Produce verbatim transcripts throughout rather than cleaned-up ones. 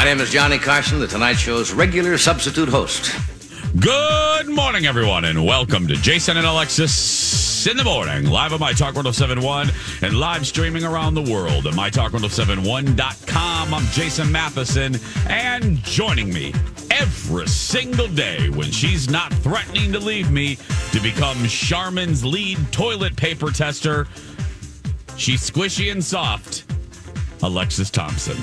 My name is Johnny Carson, the Tonight Show's regular substitute host. Good morning, everyone, and welcome to Jason and Alexis in the morning, live on My Talk ten seventy-one and live streaming around the world at my talk ten seventy-one dot com. I'm Jason Matheson, and joining me every single day when she's not threatening to leave me to become Charmin's lead toilet paper tester, she's squishy and soft, Alexis Thompson.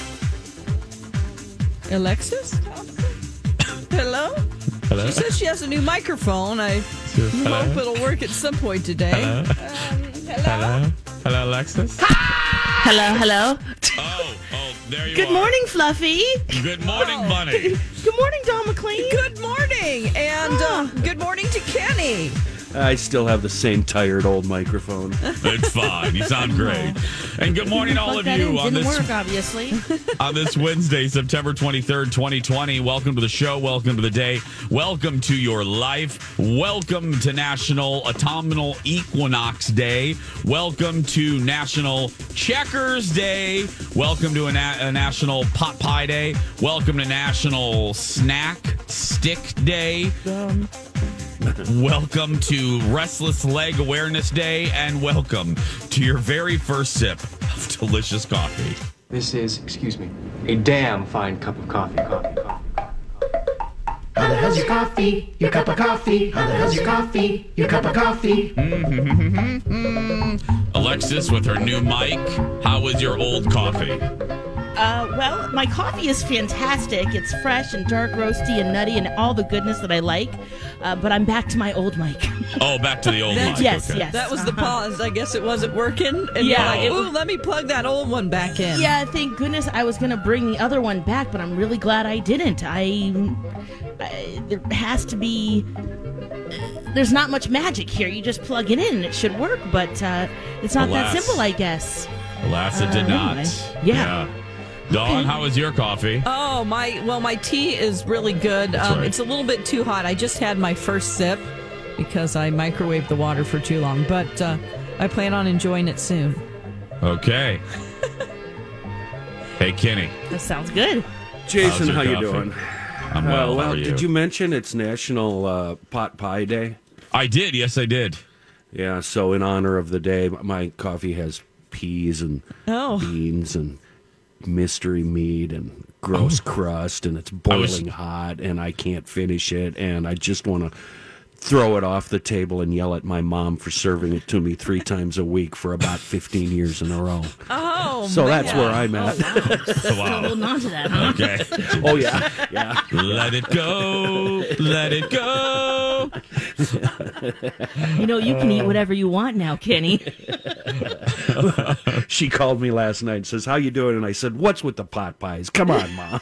Alexis Thompson? Hello? Hello? She says she has a new microphone. I Hello? hope it'll work at some point today. Hello? Um, hello? Hello? Hello, Alexis? Hello, hello. Oh, oh, there you Good are. morning, Fluffy. Good morning, Oh. Bunny. Good morning, Don McLean. Good morning. And uh, good morning to Kenny. I still have the same tired old microphone. It's fine. You sound great. And good morning, all Plug of that you in. on Didn't this work, obviously. on this Wednesday, September twenty-third, twenty twenty. Welcome to the show. Welcome to the day. Welcome to your life. Welcome to National Autumnal Equinox Day. Welcome to National Checkers Day. Welcome to a, na- a National Pot Pie Day. Welcome to National Snack Stick Day. Um, Welcome to Restless Leg Awareness Day, and welcome to your very first sip of delicious coffee. This is, excuse me, a damn fine cup of coffee. Coffee, coffee, coffee. How the hell's your coffee? Your cup of coffee? How the hell's your coffee? Your cup of coffee? Alexis with her new mic. How was your old coffee? Uh, well, my coffee is fantastic. It's fresh and dark roasty and nutty and all the goodness that I like. Uh, but I'm back to my old mic. Oh, back to the old That- mic. yes, okay. yes. That was the pause. I guess it wasn't working. And Yeah, yeah, it like, ooh, let me plug that old one back in. Yeah, thank goodness I was going to bring the other one back, but I'm really glad I didn't. I, I there has to be... There's not much magic here. You just plug it in and it should work, but uh, it's not Alas. that simple, I guess. Alas, it did Uh, not. anyway. Yeah. Dawn, how was your coffee? Oh, my, well, my tea is really good. That's Um, right. It's a little bit too hot. I just had my first sip because I microwaved the water for too long, but uh, I plan on enjoying it soon. Okay. Hey, Kenny. That sounds good. Jason, your how you coffee? doing? I'm Uh, well. well, how are you? did you mention it's National uh, Pot Pie Day? I did. Yes, I did. Yeah, so in honor of the day, my coffee has peas and Oh. beans and mystery meat and gross crust, and it's I was- boiling hot, and I can't finish it, and I just want to throw it off the table and yell at my mom for serving it to me three times a week for about fifteen years in a row. Oh, So man. that's where I'm at. Still Wow. holding on to that, huh? Okay. Oh, yeah, yeah. Let it go. Let it go. You know, you can eat whatever you want now, Kenny. She called me last night and says, "How you doing?" And I said, "What's with the pot pies? Come on, Mom."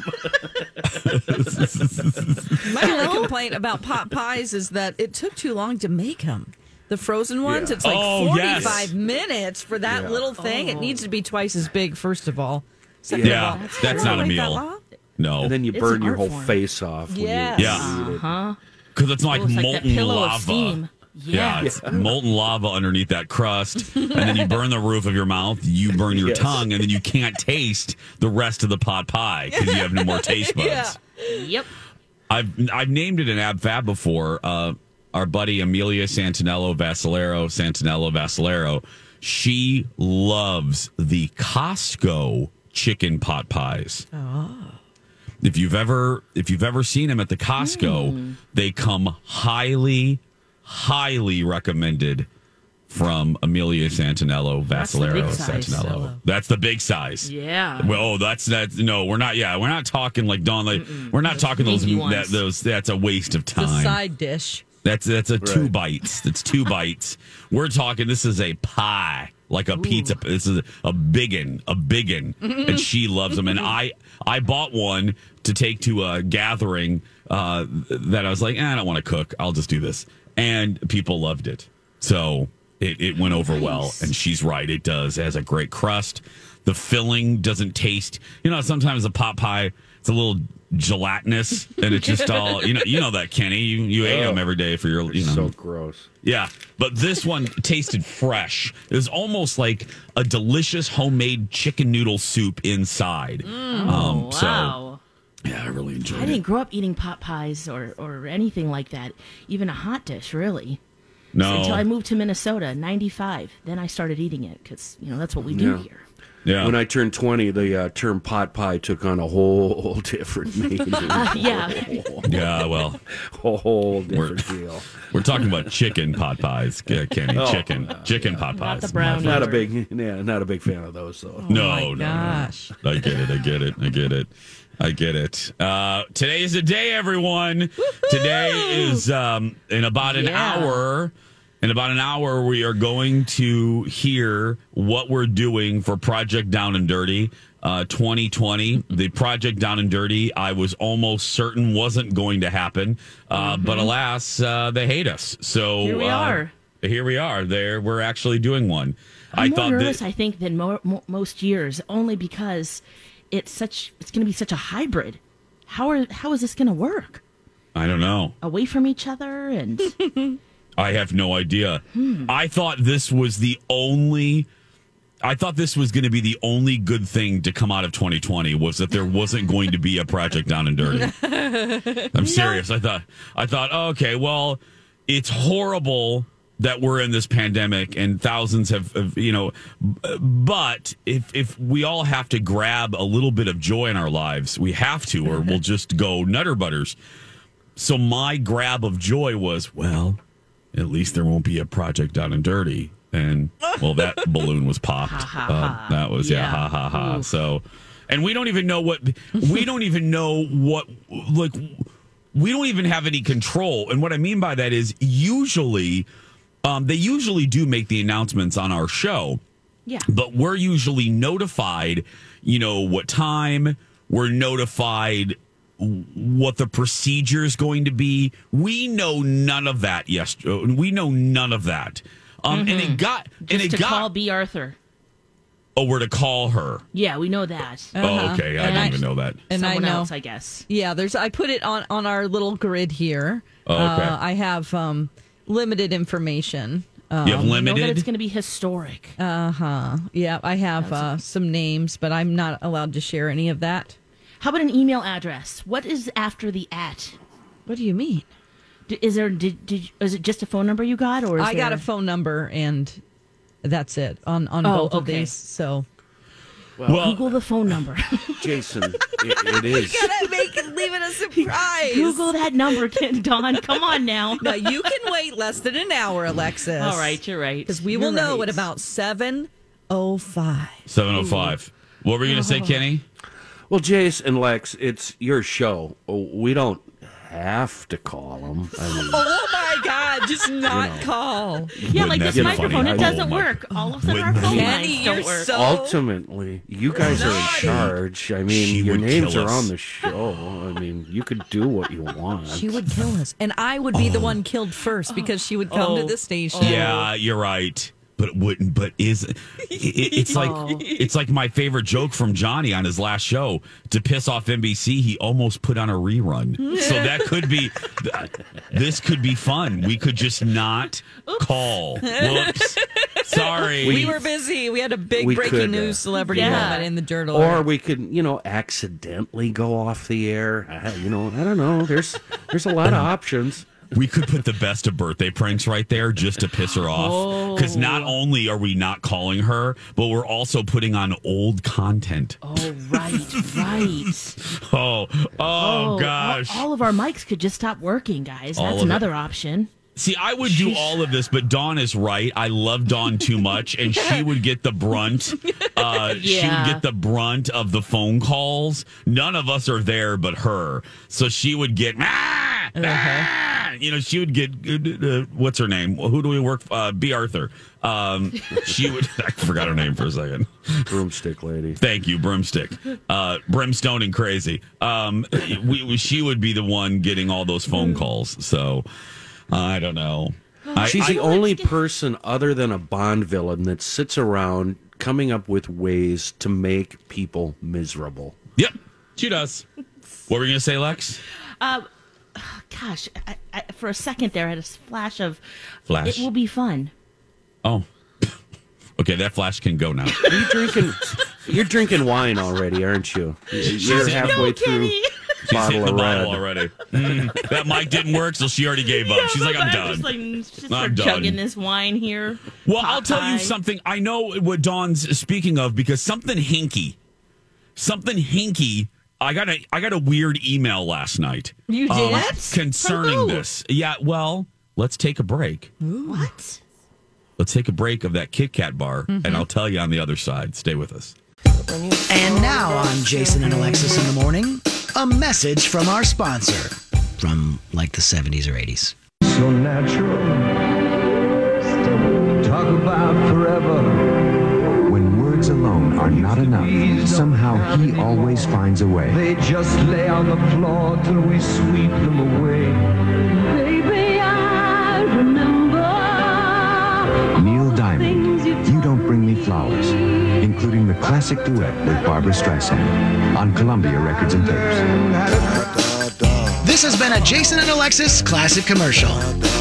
My only complaint about pot pies is that it took too long to make them. The frozen ones, Yeah. it's like Oh, yes. forty-five minutes for that Yeah. little thing. It needs to be twice as big, first of all. Second Yeah, of all, that's not a really that meal. long? No. And then you It's burn an your art whole form. face off. When Yes. you Yeah. eat it. Huh? Because it's like Oh, it's like that molten pillow lava. of steam. Yeah, Yeah. it's molten lava underneath that crust, and then you burn the roof of your mouth, you burn your Yes. tongue, and then you can't taste the rest of the pot pie because you have no more taste buds. Yeah. Yep. I've I've named it an ab fab before. Uh, our buddy Amelia Santinello Vassalero, Santinello Vassalero, she loves the Costco chicken pot pies. If you've ever if you've ever seen them at the Costco, they come highly, highly recommended from Amelia Santinello That's the Vassalero big size. Santinello. That's the big size. Yeah. Well, oh, that's that. No, we're not. Yeah, we're not talking like Don. Like we're not talking those. Dinky That, ones. those. That's a waste of The time. side dish. That's that's a two Right. bites. That's two bites. We're talking. This is a pie, like a pizza. This is a biggin, a biggin, and she loves them. And I I bought one to take to a gathering uh, that I was like, eh, I don't want to cook. I'll just do this, and people loved it. So it, it went over well. And she's right. It does. It has a great crust. The filling doesn't taste. You know, sometimes a pot pie, it's a little gelatinous, and it's just all you know. You know that, Kenny. You you ate them every day for your you know. So gross. Yeah, but this one tasted fresh. It was almost like a delicious homemade chicken noodle soup inside. um, wow. Yeah, I really enjoyed I it. didn't grow up eating pot pies or, or anything like that. Even a hot dish, really. No. Until I moved to Minnesota, ninety-five. Then I started eating it because, you know, that's what we do Yeah. here. Yeah. When I turned twenty, the uh, term pot pie took on a whole different meaning. Yeah. yeah, well, A whole different deal. we're talking about chicken pot pies, yeah, Kenny. Chicken. Chicken pot pies. the brownie. Not a big, yeah, not a big fan of those though. No, my no, no, gosh. no. I get it. I get it. I get it. I get it. Uh, today is the day, everyone. Today is um, in about an Yeah. hour. In about an hour, we are going to hear what we're doing for Project Down and Dirty uh, twenty twenty. The Project Down and Dirty, I was almost certain wasn't going to happen, uh, but alas, uh, they hate us. So Here we uh, are. Here we are. There, we're actually doing one. I'm I more thought nervous, that. I think, than mo- mo- most years, only because it's such. It's going to be such a hybrid. How are how is this going to work? I don't know. Away from each other and I have no idea. Hmm. I thought this was the only. I thought this was going to be the only good thing to come out of twenty twenty was that there wasn't going to be a Project Down and Dirty. I'm serious. I thought. I thought. Oh, okay. Well, it's horrible that we're in this pandemic and thousands have, have, you know. But if if we all have to grab a little bit of joy in our lives, we have to, or we'll just go nutter butters. So my grab of joy was, well, at least there won't be a Project Down and Dirty. And, well, that balloon was popped. Uh, that was, yeah, Yeah. ha, ha, ha. So, and we don't even know what, we don't even know what, like, we don't even have any control. And what I mean by that is usually, um, they usually do make the announcements on our show. yeah. But we're usually notified, you know, what time. We're notified what the procedure is going to be. We know none of that. Yes, we know none of that. Um, and it got Just and it to got. call B. Arthur. Oh, we're to call her. Yeah, we know that. Oh, okay. I And didn't I- even know that. And Someone I know. else, I guess. Yeah, there's. I put it on on our little grid here. Oh, okay. Uh, I have um, limited information. Uh, You have We know that it's limited. going to be historic. yeah, I have uh, some names, but I'm not allowed to share any of that. How about an email address? What is after the at? What do you mean? D- Is there? Did, did is it just a phone number you got, or is I got there- a phone number, and that's it on on Oh, both of okay. these. So well, Google the phone number. Jason, it, it is. gotta make it leave it a surprise. Google that number, Ken- Dawn. Come on now. Now you can wait less than an hour, Alexis. All right, you're right. because we will You're know right. at about seven oh five. seven oh five. What were you going to say, Kenny? Well, Jace and Lex, it's your show. We don't have to call them. I mean, Oh my God! Just not call. Yeah, like Wouldn't this that be microphone, funny? it Oh, doesn't my- work. All of a sudden, our Wouldn't phone that- lines Kenny, don't you're work. so- ultimately, you guys are in Naughty. charge. I mean, She your would names kill are us. on the show. I mean, you could do what you want. She would kill us, and I would be the one killed first because she would come to Oh. the station. Yeah, you're right. But it wouldn't. But is it, it's like it's like my favorite joke from Johnny on his last show. To piss off N B C, he almost put on a rerun. So that could be. This could be fun. We could just not call. Whoops. Sorry. We were busy. We had a big We breaking could, uh, news celebrity Yeah. moment in the dirt Or alert. we could, you know, accidentally go off the air. I, you know, I don't know. There's there's a lot of options. We could put the best of birthday pranks right there just to piss her off. Because not only are we not calling her, but we're also putting on old content. Oh, right, right. Oh, oh, all- gosh. All, of our mics could just stop working, guys. All That's of it. another option. See, I would do all of this, but Dawn is right. I love Dawn too much, and she would get the brunt. Uh, She would Yeah. get the brunt of the phone calls. None of us are there but her, so she would get. Ah, ah, you know, she would get. Uh, what's her name? Who do we work? Uh, B. Arthur. Um, she would. I forgot her name for a second. Broomstick lady. Thank you, broomstick, uh, brimstone, and crazy. Um, we, we, she would be the one getting all those phone calls. So. I don't know. I, She's I- the only person other than a Bond villain that sits around coming up with ways to make people miserable. Yep, she does. What were you going to say, Lex? Gosh, I, I, for a second there, I had a flash of. Flash. It will be fun. Oh, okay. That flash can go now. Are you drinking? You're drinking wine already, aren't you? You're halfway No, through. Kenny. She's bottle hit the of bottle red. already. Mm, that mic didn't work, so she already gave up. Yeah, She's like, but I'm done. just like, just I'm start done. chugging this wine here. Well, I'll tell you Popeye. something. I know what Dawn's speaking of because something hinky, something hinky. I got a I got a weird email last night. You um, did? concerning From who? this. Yeah. Well, let's take a break. What? Let's take a break of that Kit Kat bar, Mm-hmm. and I'll tell you on the other side. Stay with us. And now on Jason and Alexis in the Morning, a message from our sponsor from like the seventies or eighties. So natural. Talk about forever. When words alone are not enough, somehow he always finds a way. They just lay on the floor till we sweep them away. Baby, I remember. Neil Diamond, You Don't Bring Me Flowers, including the classic duet with Barbra Streisand on Columbia Records and Tapes. This has been a Jason and Alexis classic commercial.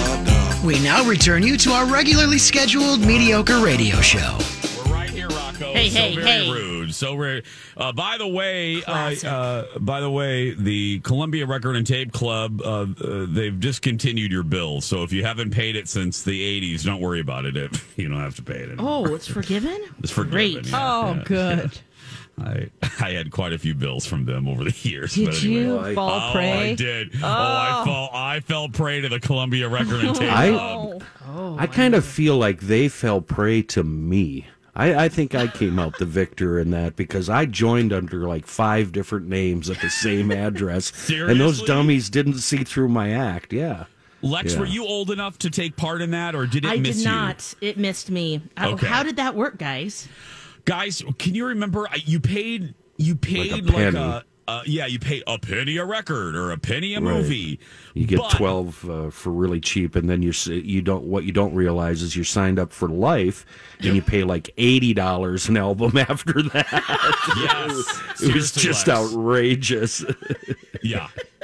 We now return you to our regularly scheduled mediocre radio show. We're right here, Rocco. Hey, so hey, very hey. rude. So rude. Uh, by the way, uh, Classic. uh, by the way, the Columbia Record and Tape Club, uh, uh, they've discontinued your bill. So if you haven't paid it since the eighties, don't worry about it. It you don't have to pay it anymore. Oh, it's forgiven? It's forgiven. Great. Yeah, Oh, yeah, good. yeah. I I had quite a few bills from them over the years. Did but anyway. you I- fall Oh, prey? I did. Oh, I Oh. fell. I fell prey to the Columbia Record and Tape I- Club. Oh. I kind of feel like they fell prey to me. I, I think I came out the victor in that because I joined under like five different names at the same address. And those Seriously? dummies didn't see through my act. Yeah. Lex, Yeah. were you old enough to take part in that, or did it I miss did you? not. It missed me. I- Okay. How did that work, guys? Guys, can you remember uh, you paid you paid Like like a a, penny. uh, yeah, you pay a penny a record or a penny a Right. movie. You get But- twelve uh, for really cheap, and then you you don't. What you don't realize is you're signed up for life, and you pay like eighty dollars an album after that. Yes. It was Seriously, just Lex. outrageous. Yeah.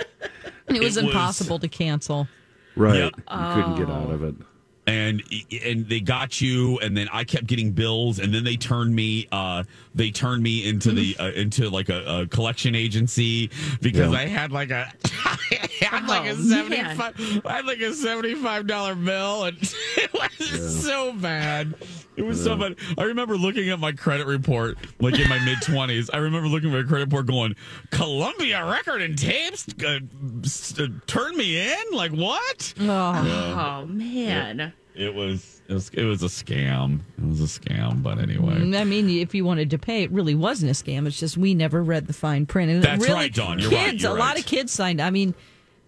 It was It was- impossible to cancel. Right, Yep. you couldn't get out of it. And and they got you, and then I kept getting bills, and then they turned me uh they turned me into the uh, into like a, a collection agency because Yeah. I had like a I had like a Oh, seventy man. five I had like a seventy five dollar bill, and it was so bad. It was so bad. I remember looking at my credit report, like in my mid twenties. I remember looking at my credit report, going, "Columbia Record and Tapes uh, s- uh, turned me in." Like what? Oh. Oh, man. It was, it was it was a scam. It was a scam, but anyway. I mean, if you wanted to pay, it really wasn't a scam. It's just we never read the fine print. And That's really, right, Dawn. You're kids, right. You're a lot right. of kids signed. I mean,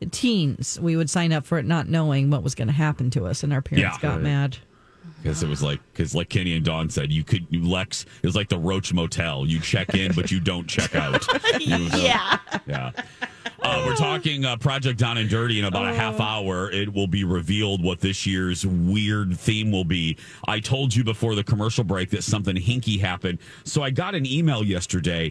teens, we would sign up for it not knowing what was going to happen to us, and our parents Yeah. got Right. mad. Because it was like, because like Kenny and Dawn said, you could, you Lex, it was like the Roach Motel. You check in, but you don't check out. Yeah. Yeah. Uh, we're talking uh, Project Down and Dirty in about a Oh. half hour. It will be revealed what this year's weird theme will be. I told you before the commercial break that something hinky happened. So I got an email yesterday.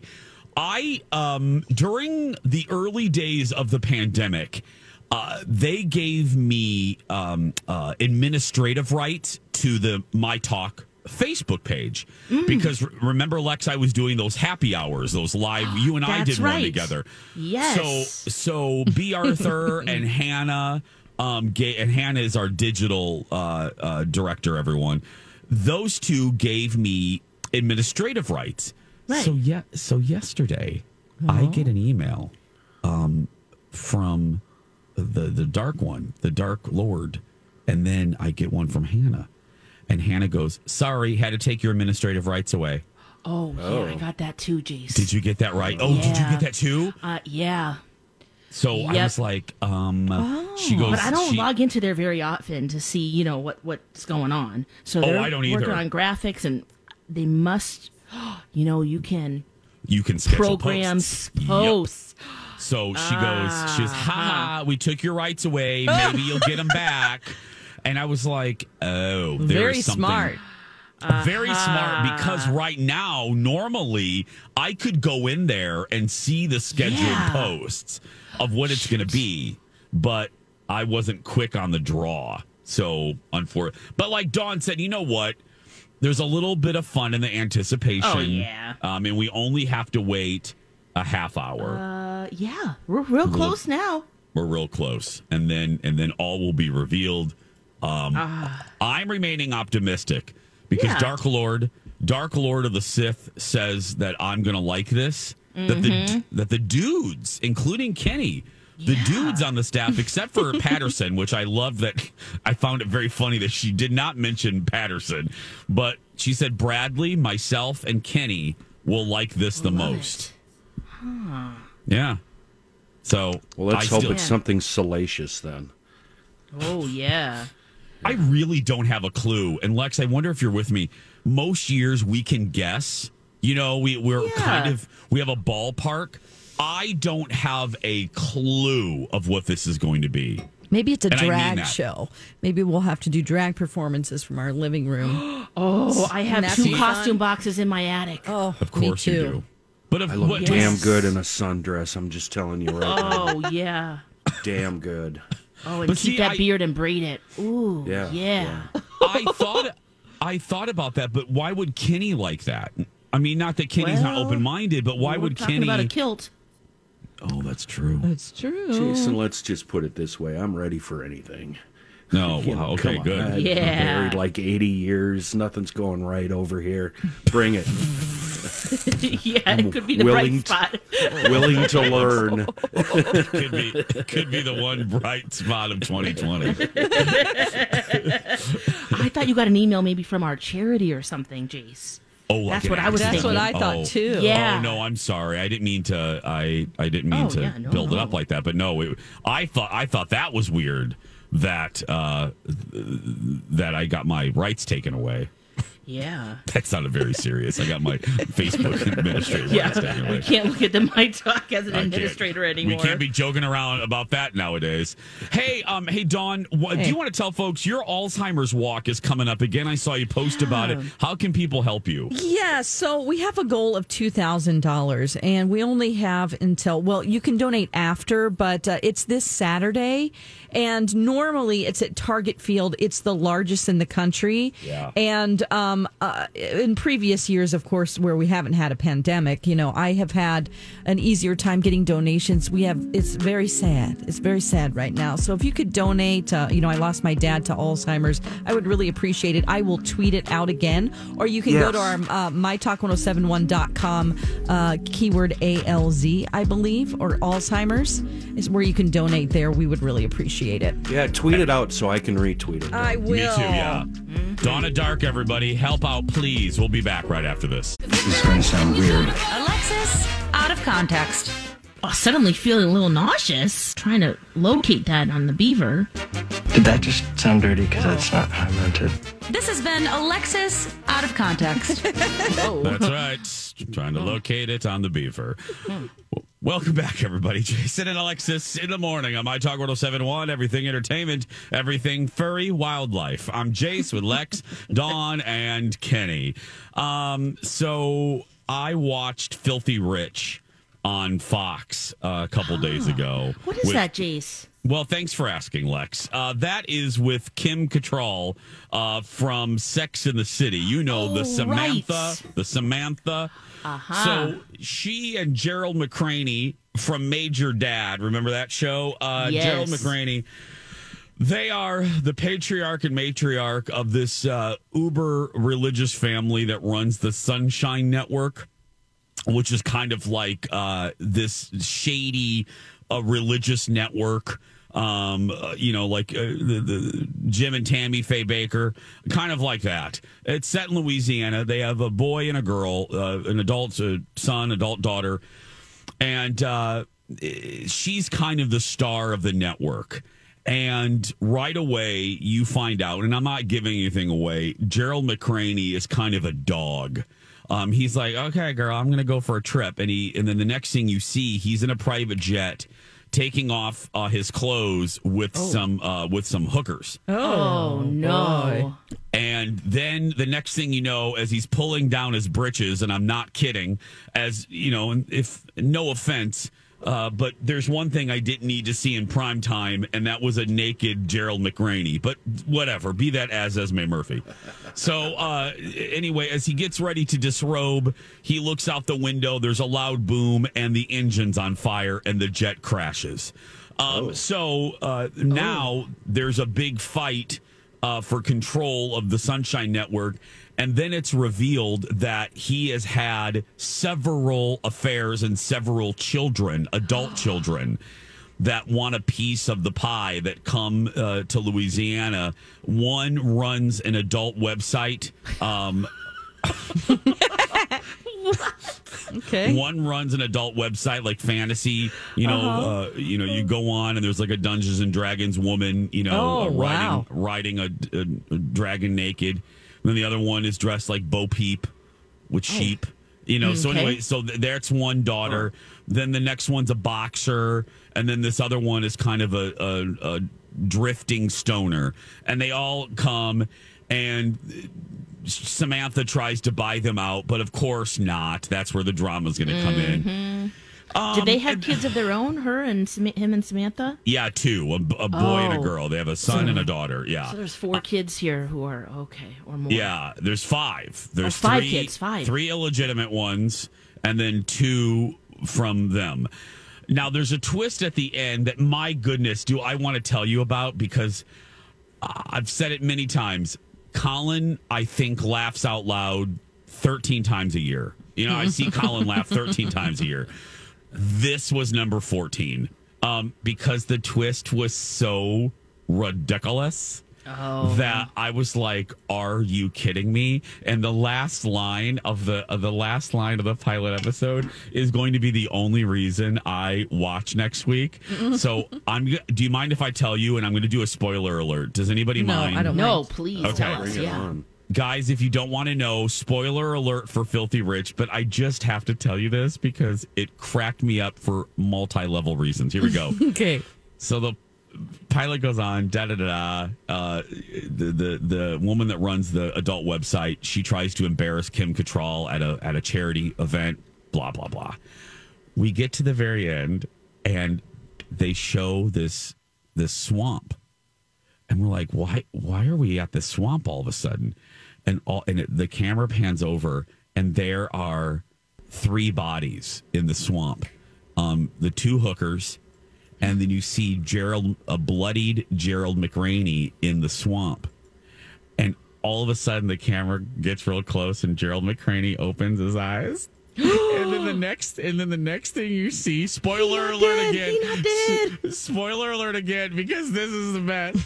I, um, during the early days of the pandemic, uh, they gave me um, uh, administrative rights to the My Talk Facebook page because r- remember, Lex, I was doing those happy hours, those live. You and I That's did one right. together. Yes. So so B. Arthur and Hannah, um, ga- and Hannah is our digital uh, uh, director. Everyone, those two gave me administrative rights. Right. So yeah. So yesterday, I get an email um, from the the dark one, the Dark Lord, and then I get one from Hannah. And Hannah goes, "Sorry, had to take your administrative rights away." Oh, yeah, I got that too, Jace. Did you get that right? Oh, did you Yeah. get that too? Uh, yeah. So I Yep. was like, um, she goes, But I don't she- log into there very often to see, you know, what, what's going on. So Oh, they're I don't working either. on graphics, and they must, you know, you can you can schedule program posts. Yep. posts. So she goes, she goes, ha ha, we took your rights away. Maybe you'll get them back. And I was like, oh, there's Very something. smart. Very smart because right now, normally, I could go in there and see the scheduled Yeah. posts of what it's going to be, but I wasn't quick on the draw. So, unfortunately, but like Dawn said, you know what? There's a little bit of fun in the anticipation. Oh, yeah. Um, and we only have to wait a half hour. Uh, yeah, we're real close now. We're real close, and then and then all will be revealed. Um, Ah. I'm remaining optimistic because Yeah. Dark Lord, Dark Lord of the Sith, says that I'm going to like this. That the Mhm. that the dudes, including Kenny, the dudes on the staff, except for Patterson, which I love that I found it very funny that she did not mention Patterson, but she said Bradley, myself, and Kenny will like this the Love most. Huh. Yeah. So Well, let's I hope still- it's something salacious then. Oh, yeah. I really don't have a clue. And Lex, I wonder if you're with me. Most years we can guess. You know, we, we're Yeah. kind of, we have a ballpark. I don't have a clue of what this is going to be. Maybe it's a And I mean drag that. show. Maybe we'll have to do drag performances from our living room. Oh, I have Wouldn't that two be costume fun? boxes in my attic. Oh, Of course you do. But if, I look what, damn good in a sundress. I'm just telling you right now. Oh, yeah. Damn good. Oh, and But keep see, that I- beard and braid it. Ooh, Yeah, yeah. I thought I thought about that, but why would Kenny like that? I mean, not that Kenny's not Well, open minded, but why We're would talking Kenny? about a kilt. Oh, that's true. That's true. Jason, let's just put it this way. I'm ready for anything. No, You know, wow, okay, come on. good. I've been Yeah. married like eighty years. Nothing's going right over here. Bring it. Yeah, it could be the willing bright to- spot. Willing to learn. could be could be the one bright spot of twenty twenty. I thought you got an email maybe from our charity or something, Jace. Oh, like That's an what I was That's thinking. what I thought Oh. too. Yeah. Oh no, I'm sorry. I didn't mean to. I I didn't mean Oh, to yeah, no, build it no. up like that. But no, it, I thought I thought that was weird that uh, that I got my rights taken away. Yeah. That sounded very serious. I got my Facebook administrator Yeah. rights taken We away. can't look at the My Talk as an I can't- administrator anymore. We can't be joking around about that nowadays. Hey, um, hey Dawn, wh- do Hey. you want to tell folks your Alzheimer's walk is coming up again? I saw you post about it. How can people help you? Yeah, so we have a goal of two thousand dollars, and we only have until, well, you can donate after, but uh, it's this Saturday, and normally it's at Target Field. It's the largest in the country. Yeah. And um, uh, in previous years, of course, where we haven't had a pandemic, you know, I have had an easier time getting donations. We have, it's very sad. It's very sad right now. So if you could donate, uh, you know, I lost my dad to Alzheimer's. I would really appreciate it. I will tweet it out again, or you can go Yes. to our uh, my talk ten seventy-one dot com, uh, keyword A L Z, I believe, or Alzheimer's, is where you can donate there. We would really appreciate it. Yeah, tweet it out so I can retweet it. I will. Me too, yeah. Donna Dark, everybody, help out, please. We'll be back right after this. This is going to sound weird. Alexis, out of context. Oh, suddenly feeling a little nauseous. Trying to locate that on the beaver. Did that just sound dirty? Because that's not how I meant it. This has been Alexis, out of context. That's right. Trying to locate it on the beaver. W- Welcome back, everybody. Jason and Alexis in the morning on My Talk ten seventy-one, everything entertainment, everything furry wildlife. I'm Jace with Lex, Dawn, and Kenny. Um, so I watched Filthy Rich on Fox uh, a couple days ago. What is with- that, Jace? Well, thanks for asking, Lex. Uh, that is with Kim Cattrall uh, from Sex in the City. You know, the Oh, Samantha, right. the Samantha. Uh-huh. So she and Gerald McCraney from Major Dad, remember that show? Uh, Yes. Gerald McCraney. They are the patriarch and matriarch of this uh, uber religious family that runs the Sunshine Network, which is kind of like uh, this shady uh, religious network. Um, uh, you know, like uh, the, the Jim and Tammy Faye Baker, kind of like that. It's set in Louisiana. They have a boy and a girl, uh, an adult uh, son, adult daughter, and uh, she's kind of the star of the network. And right away, you find out, and I'm not giving anything away, Gerald McCraney is kind of a dog. Um, he's like, okay, girl, I'm going to go for a trip. And he, and then the next thing you see, he's in a private jet taking off uh, his clothes with Oh. some uh, with some hookers. Oh, no. And then the next thing you know, as he's pulling down his britches, and I'm not kidding, as you know, and if no offense, Uh, but there's one thing I didn't need to see in prime time, and that was a naked Gerald McRaney. But whatever, be that as Esme Murphy. So uh, anyway, as he gets ready to disrobe, he looks out the window. There's a loud boom, and the engine's on fire, and the jet crashes. Um, oh. So uh, now oh. there's a big fight uh, for control of the Sunshine Network. And then it's revealed that he has had several affairs and several children, adult children, that want a piece of the pie that come uh, to Louisiana. One runs an adult website. Um, okay. One runs an adult website like fantasy. You know, uh-huh. uh, you know, you go on and there's like a Dungeons and Dragons woman. You know, oh, uh, riding wow. riding a, a, a dragon naked. And then the other one is dressed like Bo Peep with sheep, you know. Okay. So anyway, so th- that's one daughter. Oh. Then the next one's a boxer, and then this other one is kind of a, a, a drifting stoner. And they all come, and Samantha tries to buy them out, but of course not. That's where the drama's going to come mm-hmm. in. Um, Did they have kids of their own, her and Sam- him and Samantha? Yeah, two, a, a boy oh. and a girl. They have a son so, and a daughter. Yeah. So there's four uh, kids here who are okay or more. Yeah, there's five. There's oh, five three, kids, five. Three illegitimate ones, and then two from them. Now, there's a twist at the end that, my goodness, do I want to tell you about, because uh, I've said it many times. Colin, I think, laughs out loud thirteen times a year. You know, I see Colin laugh thirteen times a year. This was number fourteen um, because the twist was so ridiculous oh. that I was like, "Are you kidding me?" And the last line of the of the last line of the pilot episode is going to be the only reason I watch next week. So I'm. Do you mind if I tell you? And I'm going to do a spoiler alert. Does anybody no, mind? I don't. No, mind. please. Okay, tell us. Yeah. On. Guys, if you don't want to know, spoiler alert for Filthy Rich, but I just have to tell you this because it cracked me up for multi-level reasons. Here we go. Okay. So the pilot goes on, da da da da. Uh, the, the the woman that runs the adult website, she tries to embarrass Kim Cattrall at a at a charity event. Blah blah blah. We get to the very end, and they show this this swamp, and we're like, why why are we at this swamp all of a sudden? And all and it, the camera pans over, and there are three bodies in the swamp. Um, the two hookers, and then you see Gerald, a bloodied Gerald McRaney in the swamp. And all of a sudden, the camera gets real close, and Gerald McRaney opens his eyes. and then the next, and then the next thing you see, spoiler alert dead, again. He not dead. S- spoiler alert again, because this is the best.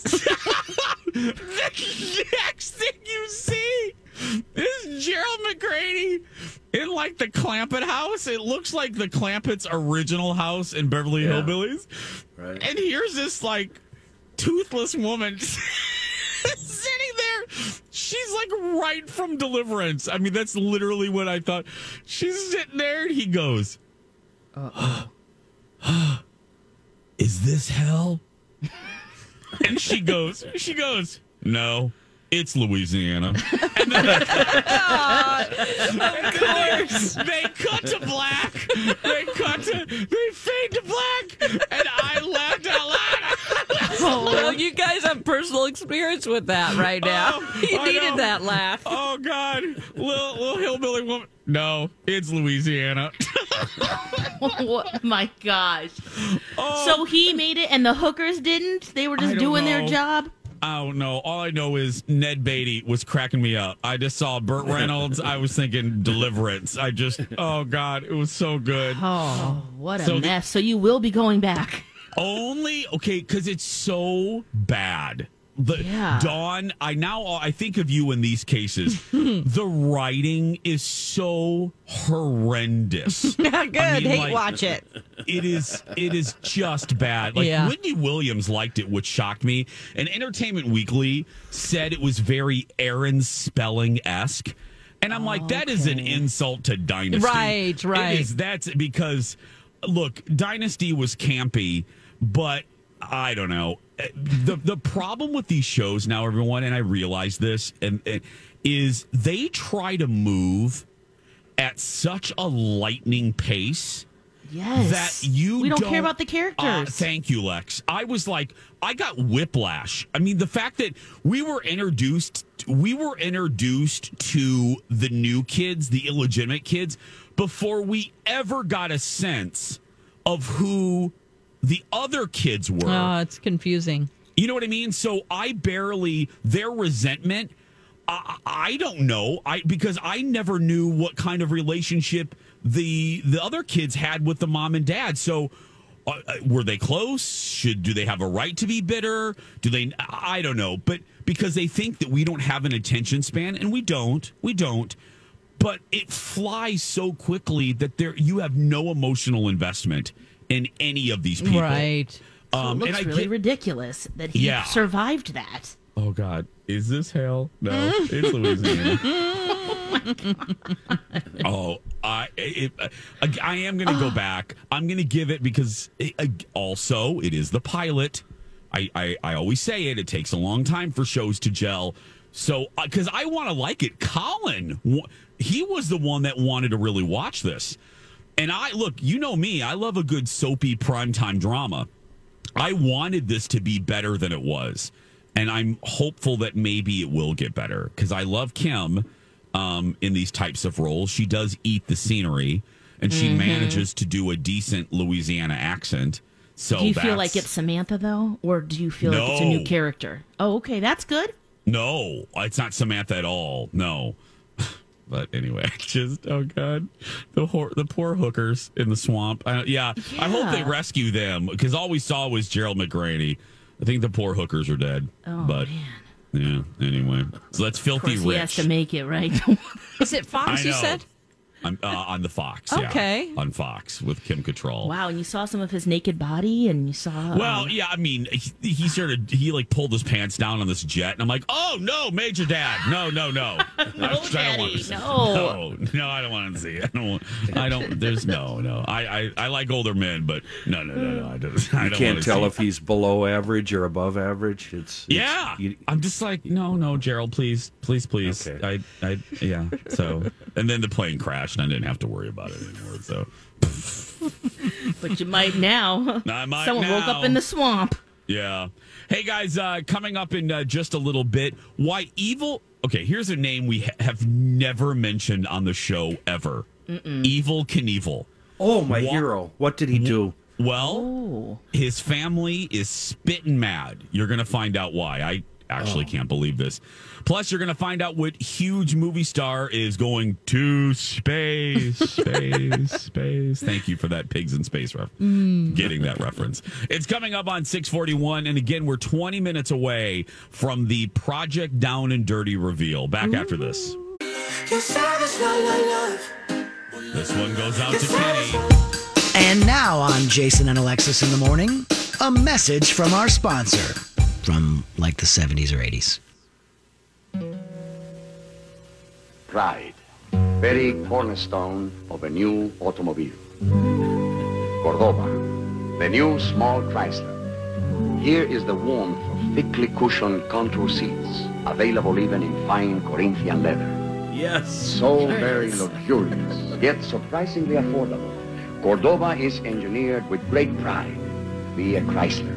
The next thing you see is Gerald McRaney in like the Clampett house. It looks like the Clampett's original house in Beverly yeah. Hillbillies. Right. And here's this like toothless woman sitting there. She's like right from Deliverance. I mean, that's literally what I thought. She's sitting there, and he goes, uh-oh. Is this hell? And she goes, she goes, no, it's Louisiana. And then, of course. They, they cut to black. They cut to, they fade to black. And I laughed out loud. Oh, well, you guys have personal experience with that right now. Oh, you I needed know. that laugh. Oh, God. Little, little hillbilly woman. No, it's Louisiana. Oh, my gosh. Oh. So he made it and the hookers didn't? They were just doing know. their job? I don't know. All I know is Ned Beatty was cracking me up. I just saw Burt Reynolds. I was thinking Deliverance. I just, oh, God, it was so good. Oh, what a So the- mess. So you will be going back. Only, okay, because it's so bad. The Yeah. Dawn, I now I think of you in these cases. The writing is so horrendous. Good. I mean, Hate like, watch it. It is it is just bad. Like Yeah. Whitney Williams liked it, which shocked me. And Entertainment Weekly said it was very Aaron Spelling-esque. And I'm like, that is an insult to Dynasty. Right, right. It is, that's because, look, Dynasty was campy, but I don't know. The the problem with these shows now, everyone, and I realize this, and, and is they try to move at such a lightning pace Yes. that you We don't don't care about the characters. Uh, thank you, Lex. I was like, I got whiplash. I mean, the fact that we were introduced, we were introduced to the new kids, the illegitimate kids, before we ever got a sense of who the other kids were. Oh, it's confusing. You know what I mean? So I barely, their resentment, I, I don't know. I because I never knew what kind of relationship the the other kids had with the mom and dad. So uh, were they close? Should do they have a right to be bitter? Do they? I don't know. But because they think that we don't have an attention span, and we don't, we don't. But it flies so quickly that there you have no emotional investment in any of these people. Right. So Um, it looks and I really get- ridiculous that he Yeah. survived that. Oh God, is this hell? No, it's Louisiana. oh, I, it, I, I am going to go back. I'm going to give it because it, uh, also it is the pilot. I, I, I always say it. It takes a long time for shows to gel. So, because I want to like it, Colin, wa- he was the one that wanted to really watch this. And I look, you know me, I love a good soapy primetime drama. I wanted this to be better than it was. And I'm hopeful that maybe it will get better because I love Kim um, in these types of roles. She does eat the scenery and she Mhm. manages to do a decent Louisiana accent. So do you feel that's- like it's Samantha, though? Or do you feel like it's a new No. character? Oh, okay. That's good. No, it's not Samantha at all. No. But anyway, just, oh God, the hor- the poor hookers in the swamp. Uh, yeah, I hope they Yeah. rescue them because all we saw was Gerald McGrady. I think the poor hookers are dead. Oh, but yeah, anyway. So that's Of Filthy course, he has Rich. to make it, right? Is it Fox, I you know. said? I'm, uh, on the Fox. Okay. Yeah, on Fox with Kim Cattrall. Wow, and you saw some of his naked body, and you saw. Well, um, yeah, I mean, he, he started, he like pulled his pants down on this jet, and I'm like, oh, no, Major Dad. No, no, no. I, I don't want Daddy, to see no. No, no, I don't want to see it. I don't, want- I don't, there's no, no. I, I, I like older men, but no, no, no, no. I don't, I You don't can't wanna tell see if he's below average or above average. It's, it's Yeah, you- I'm just like, no, no, Gerald, please, please, please. I, I, yeah. So, and then the plane crashed, and I didn't have to worry about it anymore. So, but you might now. I might Someone woke now. up in the swamp. yeah. Hey guys, uh, coming up in uh, just a little bit, why evil? Okay, here's a name we ha- have never mentioned on the show ever. Mm-mm. Evil Knievel. Oh, my Wha- hero. What did he do? Well, Oh. his family is spitting mad. You're going to find out why. I actually Oh. can't believe this. Plus, you're going to find out what huge movie star is going to space, space, space. Thank you for that Pigs in Space ref. Getting that reference. It's coming up on six forty-one. And again, we're twenty minutes away from the Project Down and Dirty reveal. Back after this. This one goes out to Kenny. And now on Jason and Alexis in the morning, a message from our sponsor from like the seventies or eighties. Pride, very cornerstone of a new automobile. Cordoba, the new small Chrysler. Here is the warmth of thickly cushioned contour seats, available even in fine Corinthian leather. Yes. So very luxurious, yet surprisingly affordable. Cordoba is engineered with great pride. Be a Chrysler.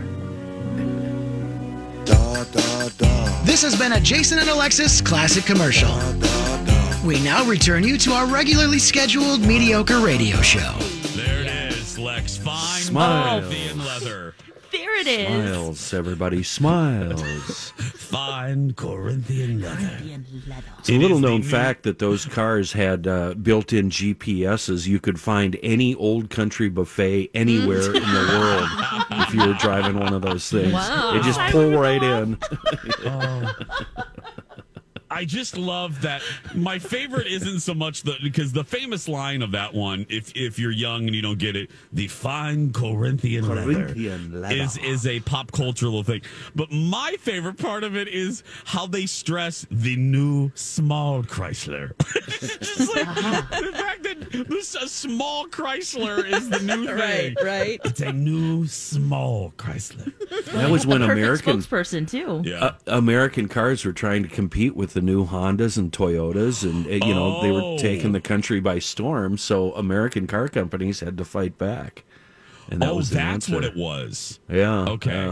This has been a Jason and Alexis classic commercial. We now return you to our regularly scheduled mediocre radio show. There it is, Lex. Fine, Smile. Corinthian leather. There it is. Smiles, everybody. Smiles. Fine Corinthian leather. It's a little known fact that those cars had uh, built-in G P S's. You could find any old country buffet anywhere in the world if you were driving one of those things. Wow. They just I pull remember right that. in. Oh. I just love that. My favorite isn't so much the because the famous line of that one, if if you're young and you don't get it, the fine Corinthian, Corinthian leather, leather. is is a pop cultural thing. But my favorite part of it is how they stress the new small Chrysler. It's just like the fact that This a small Chrysler is the new thing. Right, right. It's a new small Chrysler. That was when the perfect American spokesperson too. Yeah. uh, American cars were trying to compete with the new Hondas and Toyotas, and uh, you know they Oh. were taking the country by storm. So American car companies had to fight back, and that oh, was the that's answer. what it was. Yeah. Okay.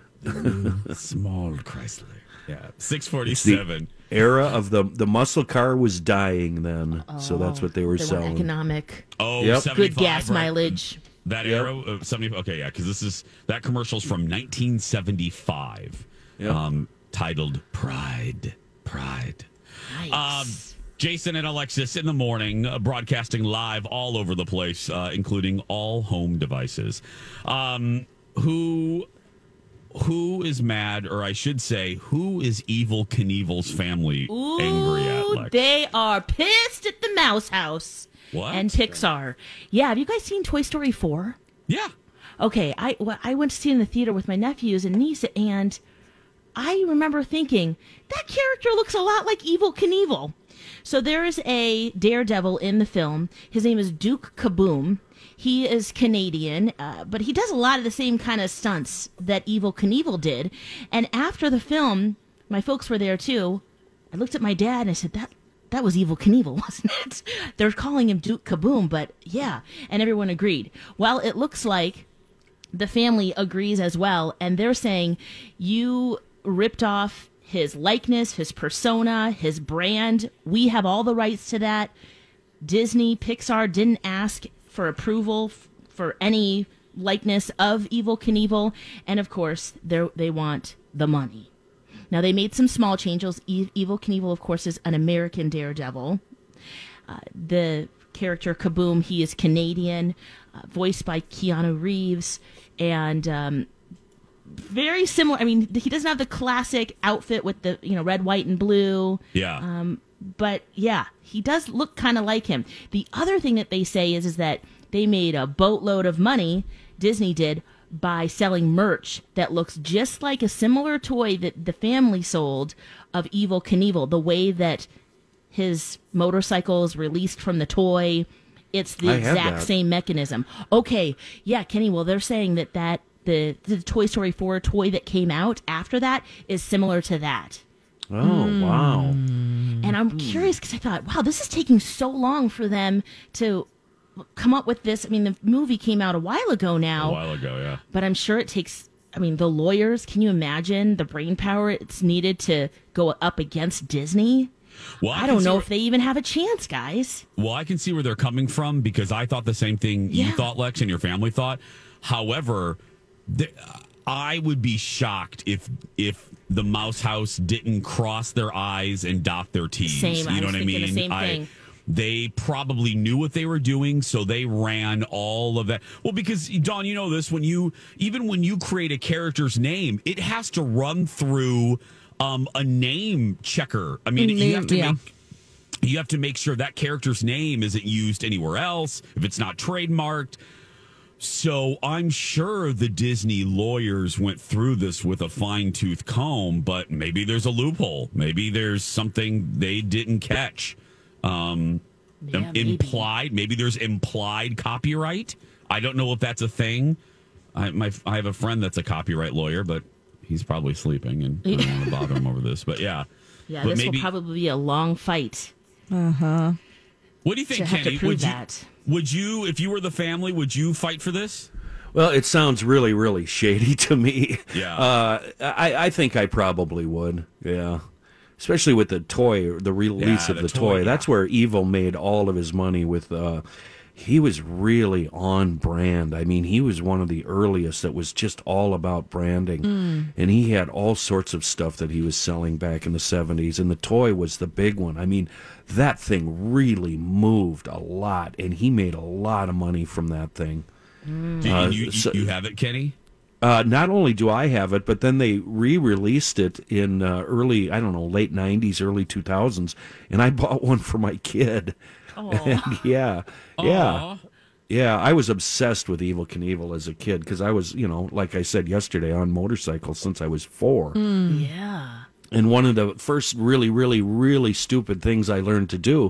uh, Small Chrysler. Yeah. six the forty-seven. era of the the muscle car was dying then, so that's what they were They want selling. economic, Oh, Yep. seventy-five, good gas right? mileage. That Yep. era, uh, seventy. Okay, yeah, because this is that commercial's from nineteen seventy-five, Yep. um, titled "Pride." Pride. Nice. Um, Jason and Alexis in the morning, uh, broadcasting live all over the place, uh, including all home devices. Um, who, who is mad, or I should say, who is Evil Knievel's family Ooh, angry at? Lex? they are pissed at the Mouse House What? and Pixar. Yeah, have you guys seen Toy Story four? Yeah. Okay, I well, I went to see it in the theater with my nephews and niece, and I remember thinking that character looks a lot like Evil Knievel. So there is a daredevil in the film. His name is Duke Kaboom. He is Canadian, uh, but he does a lot of the same kind of stunts that Evil Knievel did. And after the film, my folks were there too. I looked at my dad and I said, that that was Evil Knievel, wasn't it? They're calling him Duke Kaboom, but yeah. And everyone agreed. Well, it looks like the family agrees as well, and they're saying you ripped off his likeness, his persona, his brand. We have all the rights to that. Disney, Pixar didn't ask for approval f- for any likeness of Evil Knievel, and of course, they they want the money. Now, they made some small changes. E- Evil Knievel, of course, is an American daredevil. Uh, the character Kaboom, he is Canadian, uh, voiced by Keanu Reeves, and um, very similar. I mean, he doesn't have the classic outfit with the you know red, white, and blue. Yeah. Um, but yeah, he does look kind of like him. The other thing that they say is is that they made a boatload of money, Disney did, by selling merch that looks just like a similar toy that the family sold of Evil Knievel. The way that his motorcycle is released from the toy, it's the I have exact that. same mechanism. Okay, yeah, Kenny. Well, they're saying that that the the Toy Story four toy that came out after that is similar to that. Oh wow! And I'm curious because I thought, wow, this is taking so long for them to come up with this. I mean, the movie came out a while ago now. A while ago, yeah. But I'm sure it takes, I mean, the lawyers, can you imagine the brain power it's needed to go up against Disney? Well, I, can don't see know where- if they even have a chance, guys. Well, I can see where they're coming from because I thought the same thing you Yeah. thought, Lex, and your family thought. However, th- I would be shocked if if the Mouse House didn't cross their I's and dot their T's. Same, I You know was what I thinking mean? the same I- thing. They probably knew what they were doing, so they ran all of that. Well, because Dawn, you know this, when you even when you create a character's name, it has to run through um, a name checker. I mean, you have to Yeah. make you have to make sure that character's name isn't used anywhere else, if it's not trademarked. So I'm sure the Disney lawyers went through this with a fine-tooth comb, but maybe there's a loophole. Maybe there's something they didn't catch. Um, Yeah, im- maybe. implied, maybe there's implied copyright. I don't know if that's a thing. I, my, I have a friend that's a copyright lawyer, but he's probably sleeping, and I don't want to bother him over this. But yeah, Yeah, But this maybe- will probably be a long fight. Uh-huh. What do you think, To have to Kenny? prove Would you, that. would you, if you were the family, would you fight for this? Well, it sounds really, really shady to me. Yeah. Uh, I, I think I probably would. Yeah. Especially with the toy, the release Yeah, of the the, toy, toy. yeah. That's where Evil made all of his money with. Uh, he was really on brand. I mean, he was one of the earliest that was just all about branding. And he had all sorts of stuff that he was selling back in the seventies. And the toy was the big one. I mean, that thing really moved a lot. And he made a lot of money from that thing. Do Uh, you, you, so- you have it, Kenny? Uh, not only do I have it, but then they re-released it in uh, early, I don't know, late nineties, early two thousands, and I bought one for my kid. And yeah, yeah, Aw. yeah. I was obsessed with Evil Knievel as a kid because I was, you know, like I said yesterday, on motorcycles since I was four. Yeah. And one of the first really, really, really stupid things I learned to do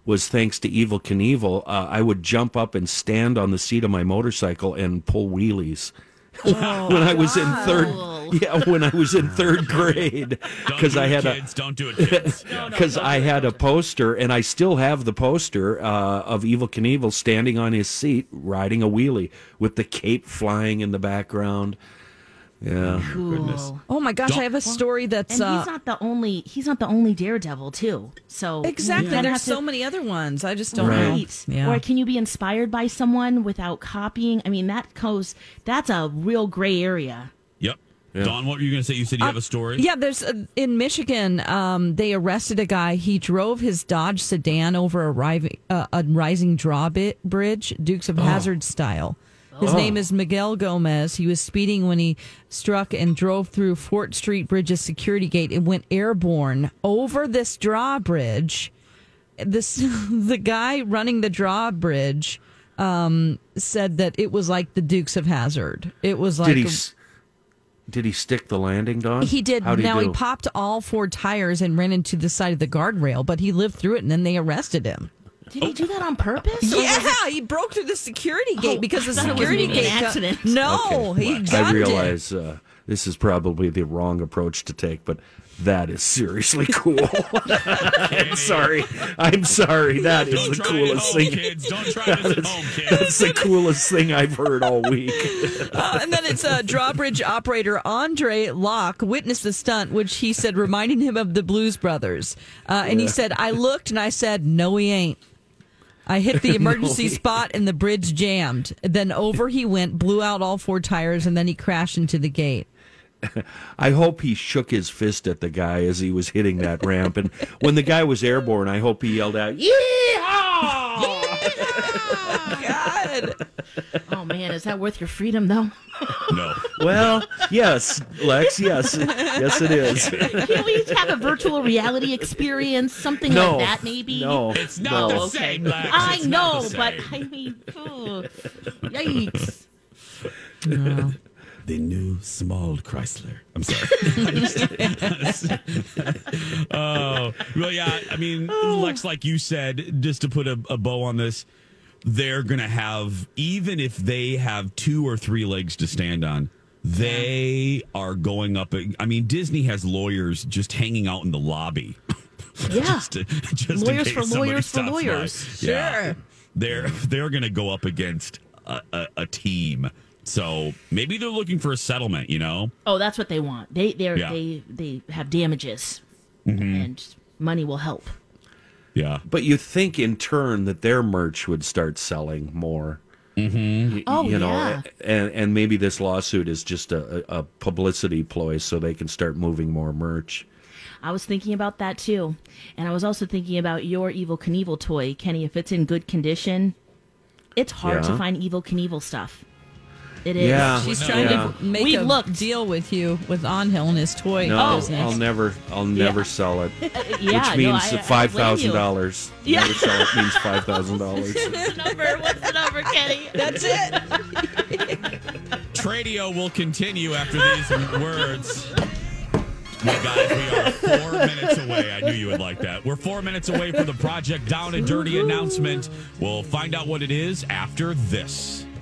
was thanks to Evel Knievel. Uh, I would jump up and stand on the seat of my motorcycle and pull wheelies. Oh, when I was in third, yeah, when I was in third grade, because I had kids. a Don't do it, kids. because I had a poster, and I still have the poster uh, of Evel Knievel standing on his seat riding a wheelie with the cape flying in the background. Yeah, Cool. Oh my gosh, I have a story that's And uh, he's not the only. He's not the only Daredevil, too. So exactly. you kinda There's have to- so many other ones. I just don't Right. know. Yeah. Or can you be inspired by someone without copying? I mean, that goes. That's a real gray area. Yep. Dawn, what were you going to say? You said you have a story? Yeah, there's uh, in Michigan. Um, they arrested a guy. He drove his Dodge sedan over a, rivi- uh, a rising drawbridge, Dukes of Hazzard style. His Oh. name is Miguel Gomez. He was speeding when he struck and drove through Fort Street Bridge's security gate. It went airborne over this drawbridge. This the guy running the drawbridge um, said that it was like the Dukes of Hazzard. It was like did he s- did he stick the landing, Don? He did. How'd he now do? he popped all four tires and ran into the side of the guardrail, but he lived through it, and then they arrested him. Did he do that on purpose? Or was Yeah, it- he broke through the security gate Oh, because the I thought it was security maybe an gate. got- accident. No, Okay. he I gunned it. realize uh, this is probably the wrong approach to take, but that is seriously cool. I'm sorry. I'm sorry. That is Don't the try coolest it at home, thing. kids. Don't try That this at is- home, kids. That's the coolest thing I've heard all week. Uh, and then it's uh, drawbridge operator Andre Locke witnessed the stunt, which he said reminding him of the Blues Brothers. Uh, and he Yeah. said, I looked and I said, no, he ain't. I hit the emergency No, he- spot and the bridge jammed. Then over he went, blew out all four tires, and then he crashed into the gate. I hope he shook his fist at the guy as he was hitting that ramp. And when the guy was airborne, I hope he yelled out, God. Oh man, is that worth your freedom though? No. Well, yes, Lex, yes. Yes, it is. Can we have a virtual reality experience, something No. like that, maybe? No. It's not No. the same, Lex. I It's not know, the but same. I mean, ooh, yikes! The new small Chrysler. I'm sorry. Oh, well, yeah. I mean, Lex, like you said, just to put a, a bow on this, they're going to have, even if they have two or three legs to stand on, they are going up. I mean, Disney has lawyers just hanging out in the lobby. Yeah, just to, just Lawyers in for case somebody lawyers for stops by. lawyers. Yeah. Sure. They're they're going to go up against a, a, a team. So maybe they're looking for a settlement, you know? Oh, that's what they want. They they Yeah. they they have damages, Mm-hmm. and money will help. Yeah. But you think in turn that their merch would start selling more. Mm-hmm. Y- Oh, you know, yeah. and and maybe this lawsuit is just a, a a publicity ploy so they can start moving more merch. I was thinking about that too, and I was also thinking about your Evil Knievel toy, Kenny. If it's in good condition, it's hard Yeah. to find Evil Knievel stuff. It is. Yeah. She's No. trying Yeah. to make We've a looked. deal with you with Onhill and his toy No, business. I'll never, I'll never sell it. Yeah, which means no, I- I don't five blame thousand you. dollars. Yeah. Never sell it means five thousand dollars. What's the number? What's the number, Kenny? That's it. Tradio will continue after these words. Well, guys, we are four minutes away. I knew you would like that. We're four minutes away from the Project Down and Dirty announcement. We'll find out what it is after this.